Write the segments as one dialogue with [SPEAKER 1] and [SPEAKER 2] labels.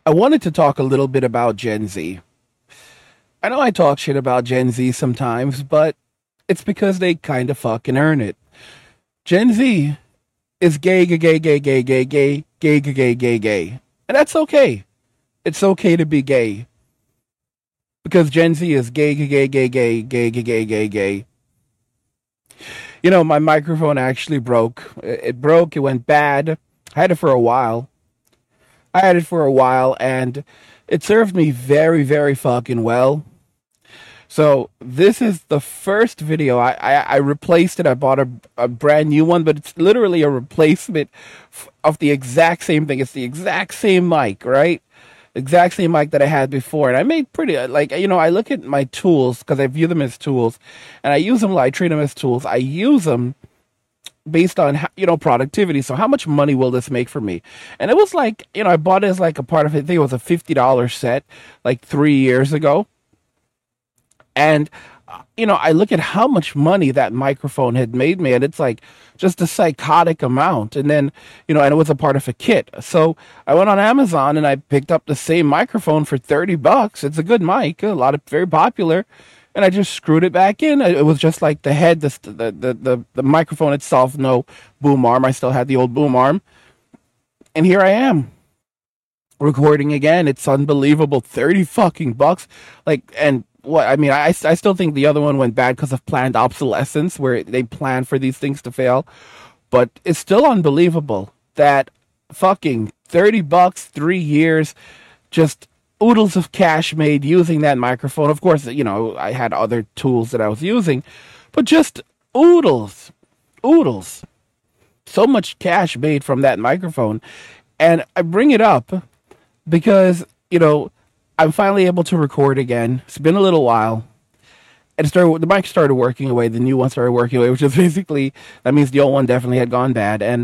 [SPEAKER 1] I wanted to talk a little bit about Gen Z. I know I talk shit about Gen Z sometimes, but it's because they kind of fucking earn it. Gen Z is gay, gay, gay, gay, gay, gay, gay, gay, gay, gay, gay, gay. And that's okay. It's okay to be gay. Because Gen Z is gay, gay, gay, gay, gay, gay, gay, gay, gay, gay. You know, my microphone actually broke. It broke, it went bad. I had it for a while. And it served me very, very fucking well. So this is the first video. I replaced it. I bought a brand new one, but it's literally a replacement of the exact same thing. It's the exact same mic, right? Exact same mic that I had before. And I made pretty, like, I look at my tools because I view them as tools. And I use them, I treat them as tools. I use them based on productivity. So how much money will this make for me? And it was like, I bought it as like a part of it. I think it was a $50 set like 3 years ago. And I look at how much money that microphone had made me, and it's like just a psychotic amount. And then, and it was a part of a kit. So I went on Amazon and I picked up the same microphone for $30. It's a good mic, very popular. And I just screwed it back in. It was just like the head, the microphone itself, no boom arm. I still had the old boom arm. And here I am recording again. It's unbelievable. 30 fucking bucks. And what I mean, I still think the other one went bad because of planned obsolescence, where they plan for these things to fail. But it's still unbelievable that fucking 30 bucks, 3 years, just oodles of cash made using that microphone. Of course, I had other tools that I was using, but just oodles. So much cash made from that microphone. And I bring it up because, I'm finally able to record again. It's been a little while. And the mic started working away. The new one started working away, which is basically, that means the old one definitely had gone bad. And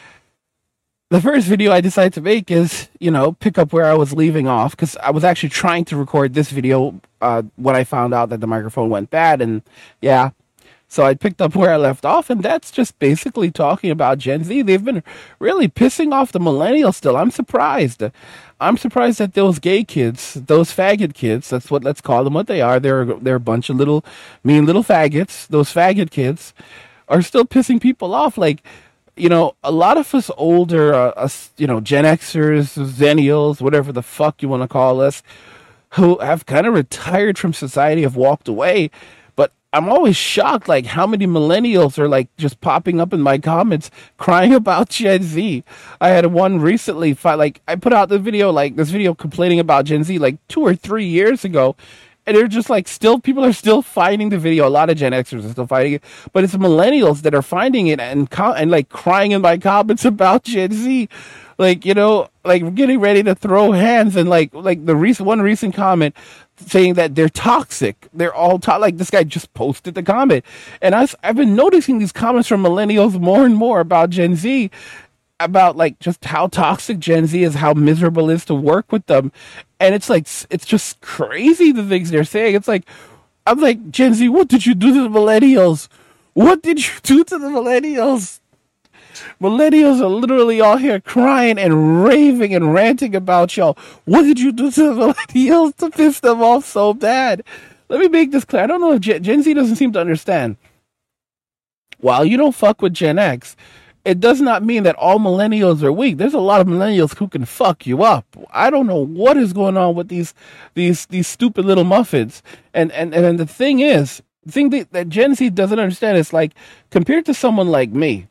[SPEAKER 1] the first video I decided to make is, pick up where I was leaving off, because I was actually trying to record this video when I found out that the microphone went bad. And yeah, so I picked up where I left off, and that's just basically talking about Gen Z. They've been really pissing off the millennials still. I'm surprised. I'm surprised that those gay kids, those faggot kids, let's call them what they are. They're a bunch of mean little faggots. Those faggot kids are still pissing people off. Like, a lot of us older, Gen Xers, Zennials, whatever the fuck you want to call us, who have kind of retired from society, have walked away. But I'm always shocked, like, how many millennials are, like, just popping up in my comments crying about Gen Z. I had one recently, I put out this video complaining about Gen Z, like, 2 or 3 years ago. And they're just like, people are still finding the video. A lot of Gen Xers are still finding it, but it's millennials that are finding it and like crying in my comments about Gen Z, like getting ready to throw hands, and like one recent comment saying that they're toxic. They're all like, this guy just posted the comment, and I've been noticing these comments from millennials more and more about Gen Z, about like just how toxic Gen Z is, how miserable it is to work with them. And it's like, it's just crazy the things they're saying. It's like, I'm like, Gen Z, what did you do to the millennials? What did you do to the millennials? Millennials are literally all here crying and raving and ranting about y'all. What did you do to the millennials to piss them off so bad? Let me make this clear. I don't know if Gen Z doesn't seem to understand. While you don't fuck with Gen X, it does not mean that all millennials are weak. There's a lot of millennials who can fuck you up. I don't know what is going on with these stupid little muffins. And the thing that Gen Z doesn't understand is, like, compared to someone like me,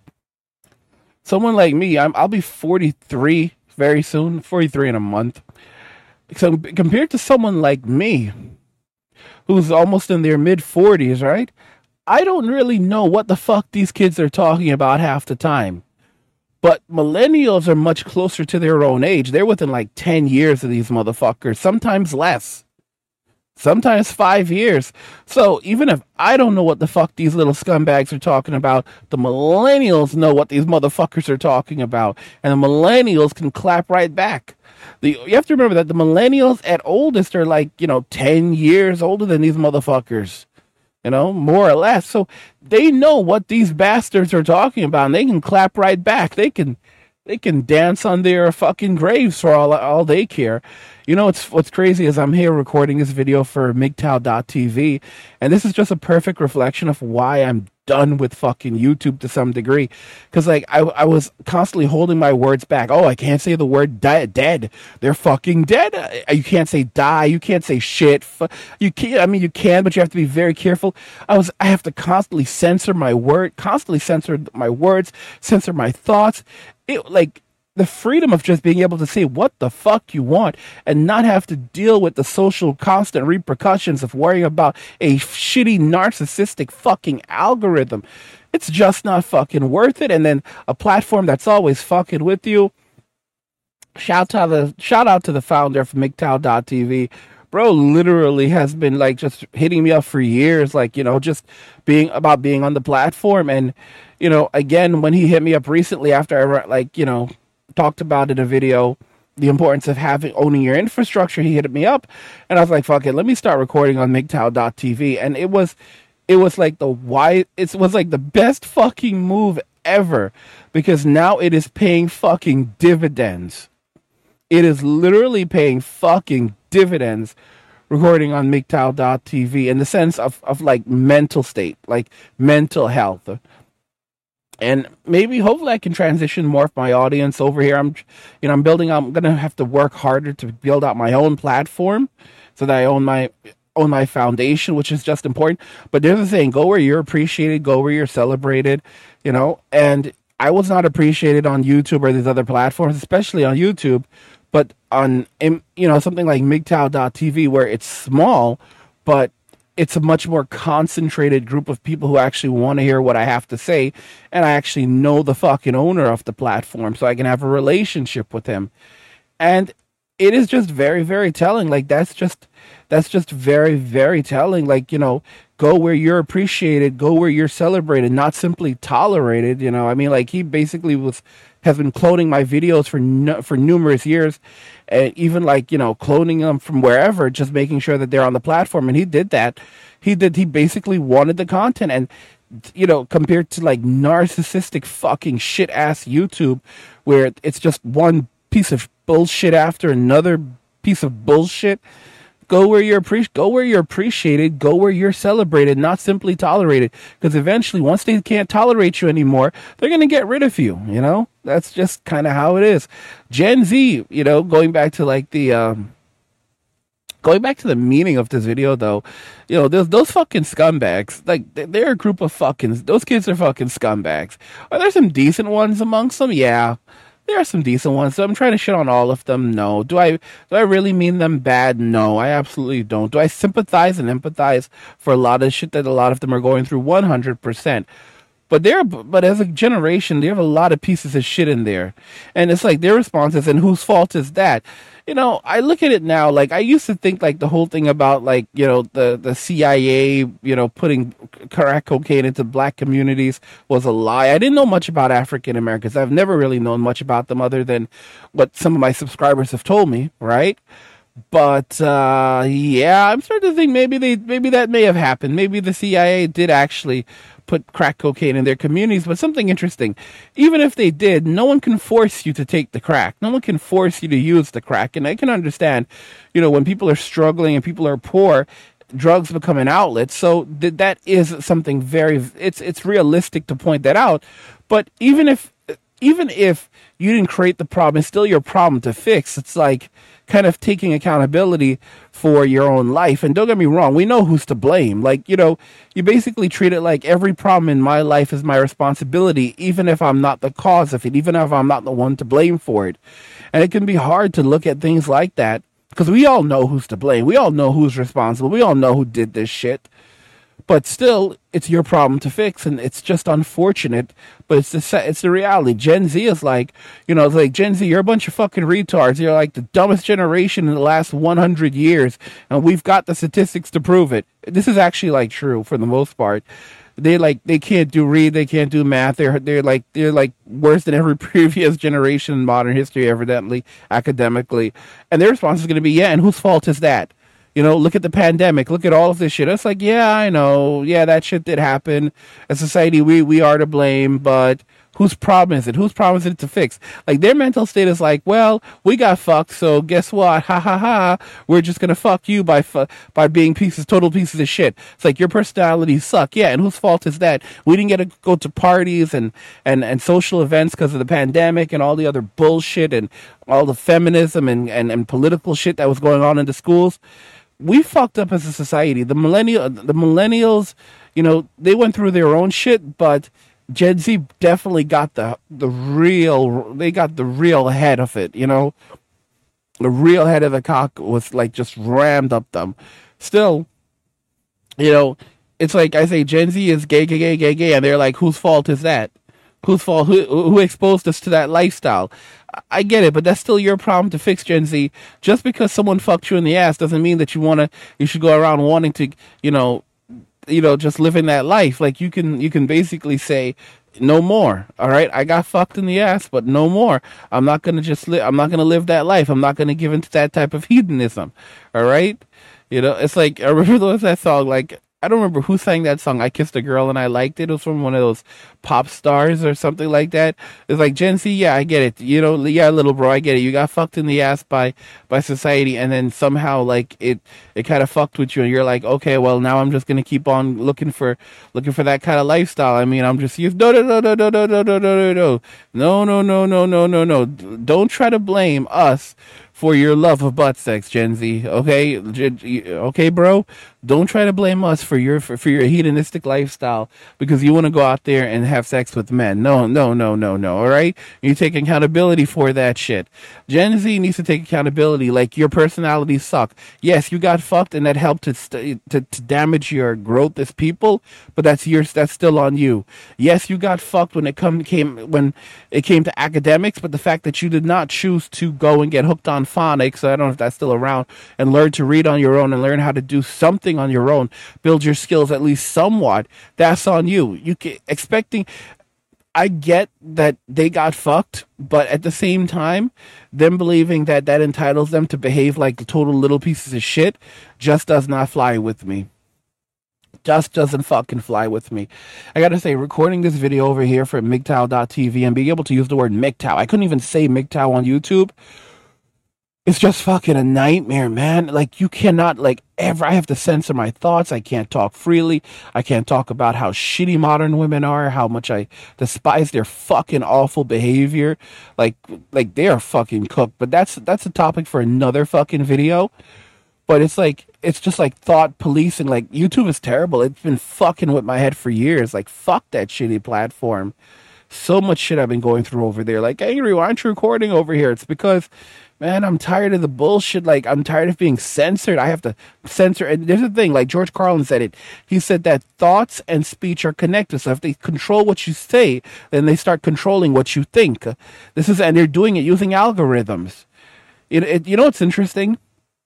[SPEAKER 1] I'll be 43 very soon, 43 in a month. So compared to someone like me, who's almost in their mid 40s, right? I don't really know what the fuck these kids are talking about half the time. But millennials are much closer to their own age. They're within like 10 years of these motherfuckers, sometimes less, sometimes 5 years. So even if I don't know what the fuck these little scumbags are talking about, the millennials know what these motherfuckers are talking about. And the millennials can clap right back. You have to remember that the millennials at oldest are like, 10 years older than these motherfuckers. More or less. So they know what these bastards are talking about, and they can clap right back. They can They can dance on their fucking graves for all they care. You know, what's crazy is I'm here recording this video for MGTOW.tv, and this is just a perfect reflection of why I'm done with fucking YouTube to some degree. Because, like, I was constantly holding my words back. Oh, I can't say the word dead. They're fucking dead. You can't say die. You can't say shit. You can't, I mean, you can, but you have to be very careful. I have to constantly censor my words, censor my thoughts. Like, the freedom of just being able to say what the fuck you want and not have to deal with the social cost and repercussions of worrying about a shitty narcissistic fucking algorithm. It's just not fucking worth it. And then a platform that's always fucking with you. Shout out to the founder of MGTOW.tv. Bro literally has been like just hitting me up for years, like, you know, just being on the platform. And, you know, again, when he hit me up recently after I, like, you know, talked about in a video the importance of owning your infrastructure, he hit me up and I was like, fuck it, let me start recording on MGTOW.tv. And it was like it was like the best fucking move ever, because now it is paying fucking dividends. It is literally paying fucking dividends recording on MGTOW.tv in the sense of like mental state, like mental health. And maybe, hopefully, I can transition more of my audience over here. I'm gonna have to work harder to build out my own platform, so that I own my foundation, which is just important. But there's the thing: go where you're appreciated, go where you're celebrated. You know, and I was not appreciated on YouTube or these other platforms, especially on YouTube. But on, you know, something like MGTOW.tv, where it's small, but it's a much more concentrated group of people who actually want to hear what I have to say, and I actually know the fucking owner of the platform, so I can have a relationship with him. And it is just very, very telling. Like, that's just very, very telling. Like, you know, go where you're appreciated, go where you're celebrated, not simply tolerated. You know, I mean, like, he basically has been cloning my videos for numerous years, and even, like, you know, cloning them from wherever, just making sure that they're on the platform. And he did that. He basically wanted the content. And, you know, compared to like narcissistic fucking shit ass YouTube, where it's just one piece of bullshit after another piece of bullshit. Go where you're appreciated, go where you're celebrated, not simply tolerated. Because eventually, once they can't tolerate you anymore, they're going to get rid of you, you know? That's just kind of how it is. Gen Z, you know, going back to the meaning of this video, though, you know, those fucking scumbags, like, they're a group of those kids are fucking scumbags. Are there some decent ones amongst them? Yeah. There are some decent ones. So I'm trying to shit on all of them? No. Do I really mean them bad? No, I absolutely don't. Do I sympathize and empathize for a lot of shit that a lot of them are going through? 100%. But as a generation, they have a lot of pieces of shit in there. And it's like their responses, and whose fault is that? You know, I look at it now, like, I used to think, like, the whole thing about, like, you know, the CIA, you know, putting crack cocaine into black communities was a lie. I didn't know much about African Americans. I've never really known much about them other than what some of my subscribers have told me, right? But yeah, I'm starting to think maybe that may have happened. Maybe the CIA did actually put crack cocaine in their communities. But something interesting, even if they did, no one can force you to take the crack. No one can force you to use the crack. And I can understand, you know, when people are struggling and people are poor, drugs become an outlet. So that is something it's realistic to point that out. But even if you didn't create the problem, it's still your problem to fix. It's like kind of taking accountability for your own life. And don't get me wrong, we know who's to blame. Like, you know, you basically treat it like every problem in my life is my responsibility, even if I'm not the cause of it, even if I'm not the one to blame for it. And it can be hard to look at things like that, because we all know who's to blame. We all know who's responsible. We all know who did this shit. But still, it's your problem to fix, and it's just unfortunate. But it's the reality. Gen Z is like, you know, it's like, Gen Z, you're a bunch of fucking retards. You're like the dumbest generation in the last 100 years, and we've got the statistics to prove it. This is actually, like, true for the most part. They can't read, they can't do math. They're like worse than every previous generation in modern history, evidently, academically. And their response is going to be, yeah, and whose fault is that? You know, look at the pandemic. Look at all of this shit. It's like, yeah, I know. Yeah, that shit did happen. As society, we are to blame, but Whose problem is it? Whose problem is it to fix? Like, their mental state is like, well, we got fucked, so guess what? Ha ha ha. We're just gonna fuck you by being total pieces of shit. It's like, your personalities suck. Yeah, and whose fault is that? We didn't get to go to parties and social events because of the pandemic and all the other bullshit and all the feminism and political shit that was going on in the schools. We fucked up as a society. The millennials, they went through their own shit, but Gen Z definitely got the real head of it, The real head of the cock was like just rammed up them. Still, it's like I say, Gen Z is gay, and they're like, whose fault is that? Whose fault? Who exposed us to that lifestyle? I get it, but that's still your problem to fix, Gen Z. Just because someone fucked you in the ass doesn't mean that you should go around wanting to, just living that life. Like, you can basically say, no more. All right, I got fucked in the ass, but no more. I'm not gonna I'm not gonna live that life. I'm not gonna give into that type of hedonism. All right, it's like, I remember there was that song. Like, I don't remember who sang that song. I Kissed a Girl and I Liked It. It was from one of those pop stars or something like that. It's like, Gen Z, yeah, I get it. Yeah, little bro, I get it. You got fucked in the ass by society, and then somehow, like, it kind of fucked with you, and you're like, okay, well, now I'm just gonna keep on looking for that kind of lifestyle. I mean, I'm just used. No. Don't try to blame us for your love of butt sex, Gen Z. Okay, okay, bro. Don't try to blame us for your hedonistic lifestyle because you want to go out there and have sex with men. No. All right, you take accountability for that shit. Gen Z needs to take accountability. Like, your personalities suck. Yes, you got fucked, and that helped to damage your growth as people. But that's still on you. Yes, you got fucked when it came to academics. But the fact that you did not choose to go and get hooked on phonics, I don't know if that's still around, and learn to read on your own and learn how to do something on your own, build your skills at least somewhat, that's on you. I get that they got fucked, but at the same time, them believing that entitles them to behave like total little pieces of shit just does not fly with me. Just doesn't fucking fly with me. I gotta say, recording this video over here for MGTOW.tv and being able to use the word MGTOW, I couldn't even say MGTOW on YouTube. It's just fucking a nightmare, man. Like, you cannot, like, ever. I have to censor my thoughts. I can't talk freely. I can't talk about how shitty modern women are, how much I despise their fucking awful behavior. Like they are fucking cooked. But that's a topic for another fucking video. But it's just like thought policing. Like, YouTube is terrible. It's been fucking with my head for years. Like, fuck that shitty platform. So much shit I've been going through over there. Like, Angry, why aren't you recording over here? It's because, man, I'm tired of the bullshit. Like, I'm tired of being censored. I have to censor. And there's a thing, like George Carlin said it. He said that thoughts and speech are connected. So if they control what you say, then they start controlling what you think. And they're doing it using algorithms. You know what's interesting?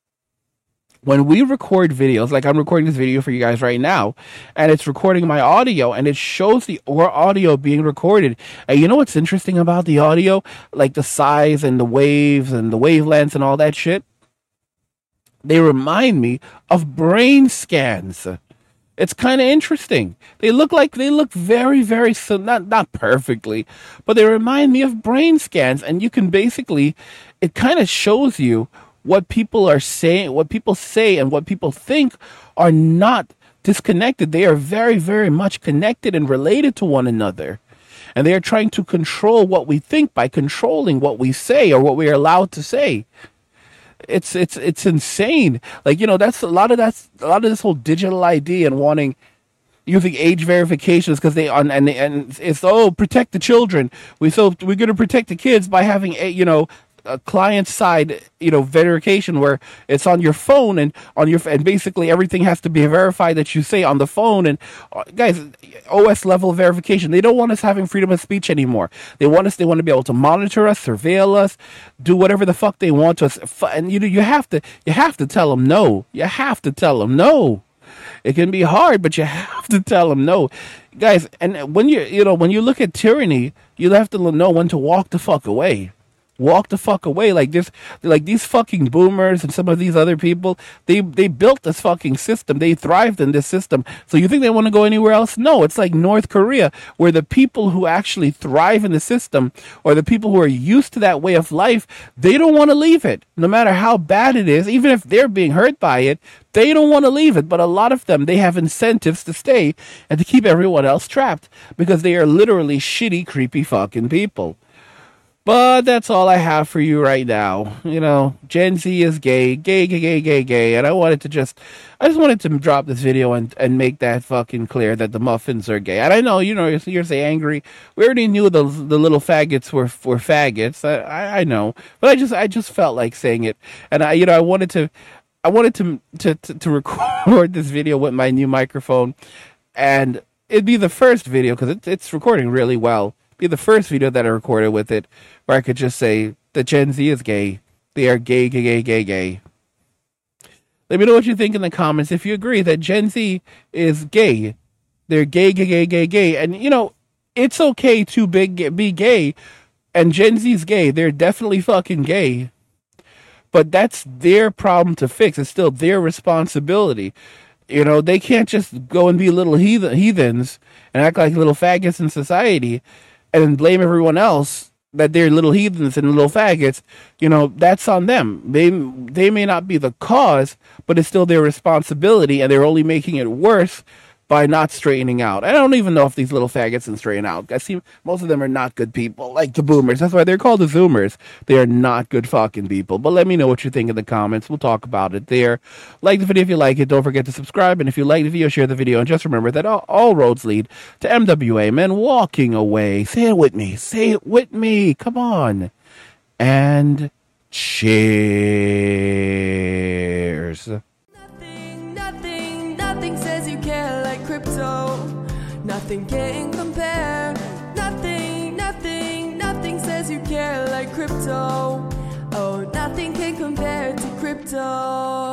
[SPEAKER 1] When we record videos, like I'm recording this video for you guys right now, and it's recording my audio, and it shows the audio being recorded. And you know what's interesting about the audio? Like the size and the waves and the wavelengths and all that shit? They remind me of brain scans. It's kind of interesting. They look very, very, not perfectly, but they remind me of brain scans. And you can basically, it kind of shows you what people are saying, what people say and what people think are not disconnected. They are very, very much connected and related to one another. And they are trying to control what we think by controlling what we say or what we are allowed to say. It's insane. Like, that's a lot of this whole digital ID and using age verifications because and it's protect the children. We're going to protect the kids by having a client side verification where it's on your phone and basically everything has to be verified that you say on the phone. And guys, OS level verification. They don't want us having freedom of speech anymore. They want to be able to monitor us, surveil us, do whatever the fuck they want to us. And you have to tell them no. You have to tell them no. It can be hard, but you have to tell them no, guys. And when you look at tyranny, you have to know when to walk the fuck away. walk the fuck away. Like this, like these fucking boomers and some of these other people, they built this fucking system. They thrived in this system. So you think they want to go anywhere else? No, it's like North Korea, where the people who actually thrive in the system, or the people who are used to that way of life, they don't want to leave it, no matter how bad it is. Even if they're being hurt by it, they don't want to leave it. But a lot of them, they have incentives to stay and to keep everyone else trapped, because they are literally shitty, creepy fucking people. But that's all I have for you right now. You know, Gen Z is gay, gay. And I just wanted to drop this video and make that fucking clear that the muffins are gay. And I know, you're so angry. We already knew the little faggots were faggots. I know, but I just felt like saying it. And I wanted to record this video with my new microphone, and it'd be the first video, because it's recording really well. Be the first video that I recorded with it, where I could just say that Gen Z is gay. They are gay. Let me know what you think in the comments. If you agree that Gen Z is gay, they're gay. And it's okay to be gay, and Gen Z's gay. They're definitely fucking gay. But that's their problem to fix. It's still their responsibility. They can't just go and be little heathens and act like little faggots in society and blame everyone else that they're little heathens and little faggots. That's on them. They may not be the cause, but it's still their responsibility, and they're only making it worse by not straightening out. I don't even know if these little faggots can straighten out. I see most of them are not good people, like the boomers. That's why they're called the Zoomers. They are not good fucking people. But let me know what you think in the comments. We'll talk about it there. Like the video if you like it. Don't forget to subscribe. And if you like the video, share the video. And just remember that all roads lead to MWA, men walking away. Say it with me. Say it with me. Come on. And cheers.
[SPEAKER 2] Nothing says you care like crypto. Nothing can compare. Nothing says you care like crypto. Oh, nothing can compare to crypto.